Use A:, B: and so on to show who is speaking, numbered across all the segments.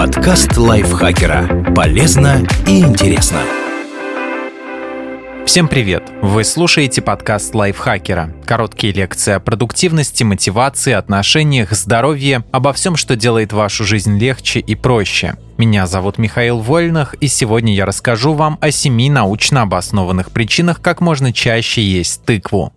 A: Подкаст лайфхакера. Полезно и интересно.
B: Всем привет! Вы слушаете подкаст лайфхакера. Короткие лекции о продуктивности, мотивации, отношениях, здоровье, обо всем, что делает вашу жизнь легче и проще. Меня зовут Михаил Вольных, и сегодня я расскажу вам о 7 научно обоснованных причинах, как можно чаще есть тыкву.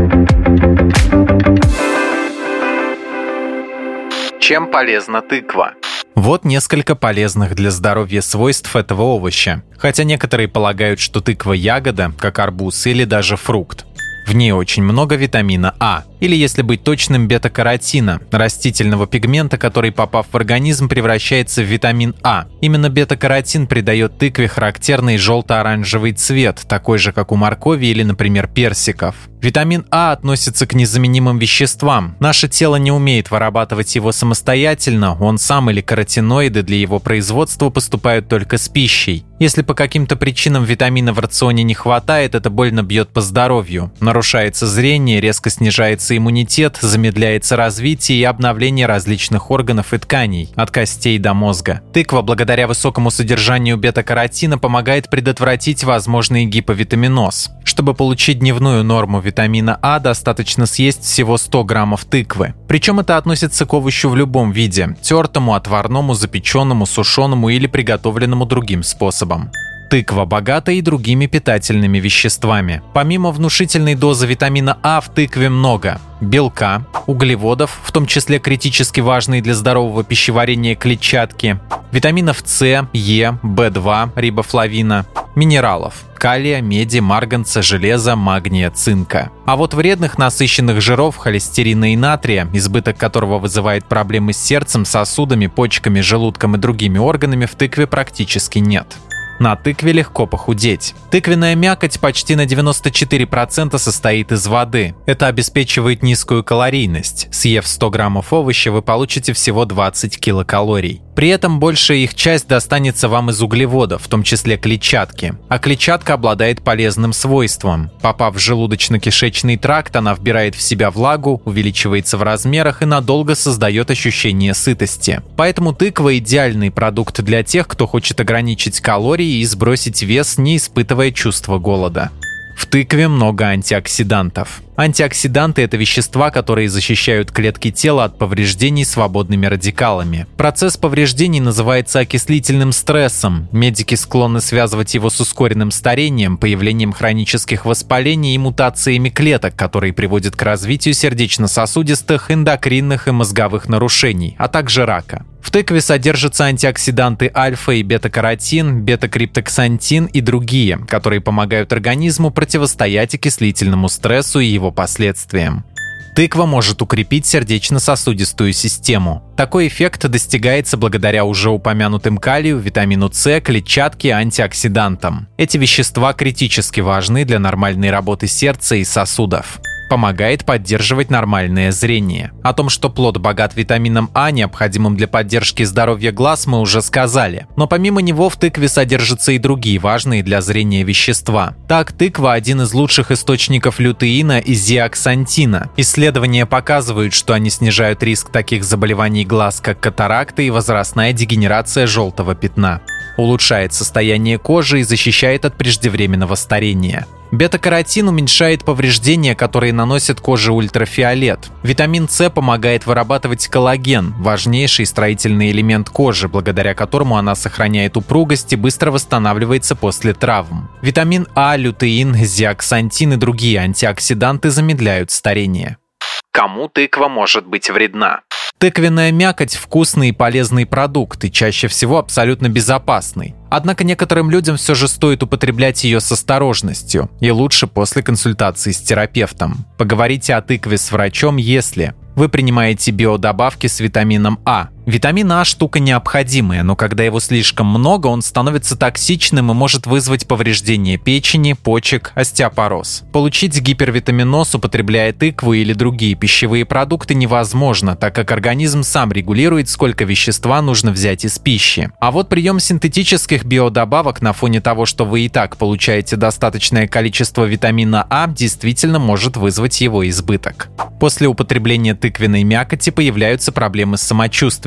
B: Чем полезна тыква? Вот несколько полезных для здоровья свойств этого овоща. Хотя некоторые полагают, что тыква ягода, как арбуз или даже фрукт. В ней очень много витамина А, или, если быть точным, бета-каротина, растительного пигмента, который, попав в организм, превращается в витамин А. Именно бета-каротин придает тыкве характерный желто-оранжевый цвет, такой же, как у моркови или, например, персиков. Витамин А относится к незаменимым веществам. Наше тело не умеет вырабатывать его самостоятельно, он сам или каротиноиды для его производства поступают только с пищей. Если по каким-то причинам витамина в рационе не хватает, это больно бьет по здоровью. Нарушается зрение, резко снижается иммунитет, замедляется развитие и обновление различных органов и тканей, от костей до мозга. Тыква, благодаря высокому содержанию бета-каротина, помогает предотвратить возможный гиповитаминоз. Чтобы получить дневную норму витамина А, достаточно съесть всего 100 граммов тыквы. Причем это относится к овощу в любом виде – тертому, отварному, запеченному, сушеному или приготовленному другим способом. Тыква богата и другими питательными веществами. Помимо внушительной дозы витамина А в тыкве много белка, углеводов, в том числе критически важные для здорового пищеварения клетчатки, витаминов С, Е, В2, рибофлавина, минералов – калия, меди, марганца, железа, магния, цинка. А вот вредных насыщенных жиров, холестерина и натрия, избыток которого вызывает проблемы с сердцем, сосудами, почками, желудком и другими органами, в тыкве практически нет. На тыкве легко похудеть. Тыквенная мякоть почти на 94% состоит из воды. Это обеспечивает низкую калорийность. Съев 100 граммов овоща, вы получите всего 20 килокалорий. При этом большая их часть достанется вам из углеводов, в том числе клетчатки. А клетчатка обладает полезным свойством. Попав в желудочно-кишечный тракт, она вбирает в себя влагу, увеличивается в размерах и надолго создает ощущение сытости. Поэтому тыква – идеальный продукт для тех, кто хочет ограничить калории и сбросить вес, не испытывая чувства голода. В тыкве много антиоксидантов. Антиоксиданты – это вещества, которые защищают клетки тела от повреждений свободными радикалами. Процесс повреждений называется окислительным стрессом. Медики склонны связывать его с ускоренным старением, появлением хронических воспалений и мутациями клеток, которые приводят к развитию сердечно-сосудистых, эндокринных и мозговых нарушений, а также рака. В тыкве содержатся антиоксиданты альфа и бета-каротин, бета-криптоксантин и другие, которые помогают организму противостоять окислительному стрессу и его последствиям. Тыква может укрепить сердечно-сосудистую систему. Такой эффект достигается благодаря уже упомянутым калию, витамину С, клетчатке и антиоксидантам. Эти вещества критически важны для нормальной работы сердца и сосудов. Помогает поддерживать нормальное зрение. О том, что плод богат витамином А, необходимым для поддержки здоровья глаз, мы уже сказали. Но помимо него в тыкве содержатся и другие важные для зрения вещества. Так, тыква – один из лучших источников лютеина и зеаксантина. Исследования показывают, что они снижают риск таких заболеваний глаз, как катаракта и возрастная дегенерация желтого пятна. Улучшает состояние кожи и защищает от преждевременного старения. Бета-каротин уменьшает повреждения, которые наносят коже ультрафиолет. Витамин С помогает вырабатывать коллаген, важнейший строительный элемент кожи, благодаря которому она сохраняет упругость и быстро восстанавливается после травм. Витамин А, лютеин, зеаксантин и другие антиоксиданты замедляют старение. Кому тыква может быть вредна? Тыквенная мякоть – вкусный и полезный продукт, и чаще всего абсолютно безопасный. Однако некоторым людям все же стоит употреблять ее с осторожностью, и лучше после консультации с терапевтом. Поговорите о тыкве с врачом, если вы принимаете биодобавки с витамином А. Витамин А – штука необходимая, но когда его слишком много, он становится токсичным и может вызвать повреждение печени, почек, остеопороз. Получить гипервитаминоз, употребляя тыкву или другие пищевые продукты, невозможно, так как организм сам регулирует, сколько вещества нужно взять из пищи. А вот прием синтетических биодобавок на фоне того, что вы и так получаете достаточное количество витамина А, действительно может вызвать его избыток. После употребления тыквенной мякоти появляются проблемы с самочувствием.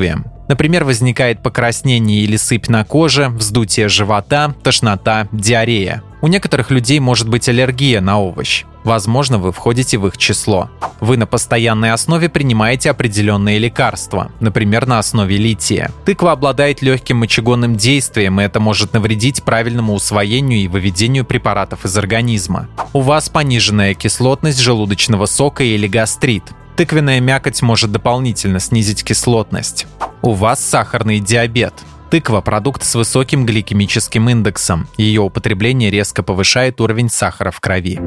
B: Например, возникает покраснение или сыпь на коже, вздутие живота, тошнота, диарея. У некоторых людей может быть аллергия на овощ. Возможно, вы входите в их число. Вы на постоянной основе принимаете определенные лекарства, например, на основе лития. Тыква обладает легким мочегонным действием, и это может навредить правильному усвоению и выведению препаратов из организма. У вас пониженная кислотность желудочного сока или гастрит. Тыквенная мякоть может дополнительно снизить кислотность. У вас сахарный диабет. Тыква – продукт с высоким гликемическим индексом. Ее употребление резко повышает уровень сахара в крови.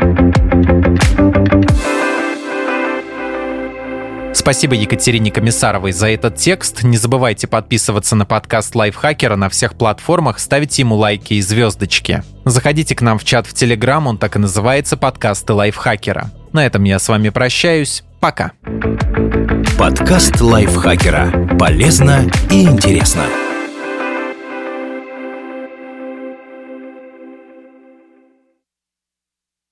B: Спасибо Екатерине Комиссаровой за этот текст. Не забывайте подписываться на подкаст Лайфхакера на всех платформах, ставить ему лайки и звездочки. Заходите к нам в чат в Телеграм, он так и называется «Подкасты Лайфхакера». На этом я с вами прощаюсь. Пока.
A: Подкаст Лайфхакера. Полезно и интересно.